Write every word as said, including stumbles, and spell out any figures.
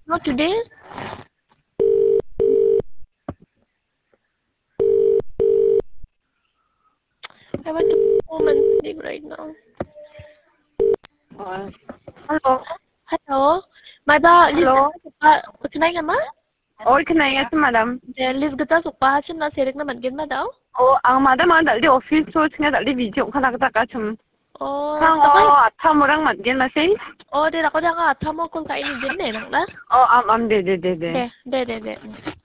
Not today? I want to go home and sleep right now. Rồi. Hello. Hello. 마다 Hello. 리스가 그나이가 마? Oi, खोनायासै madam. 네, 리스가 속바 하시나 세력나 만긴 마다? Oh, ang madam ang daldi office so singa daldi video khalagda chum. 어, Sang takay. o atha murang matgen masei. 어, 네, 나거 내가 아타모 콘 사인이 됐네, 나. Oh, am am de de de de. 네, 네, 네, 네.